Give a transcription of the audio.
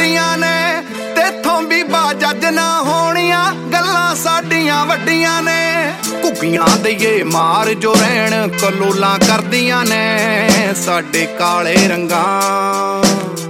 ਵੱਡੀਆਂ ਨੇ, ਤੇਥੋਂ ਵੀ ਬਾਜੱਜ ਨਾ ਹੋਣੀਆਂ ਗੱਲਾਂ ਸਾਡੀਆਂ ਵੱਡੀਆਂ ਨੇ। ਘੁੱਗੀਆਂ ਦਈਏ ਮਾਰ ਜੋ ਰਹਿਣ ਕਲੋਲਾਂ ਕਰਦੀਆਂ ਨੇ ਸਾਡੇ ਕਾਲੇ ਰੰਗਾਂ।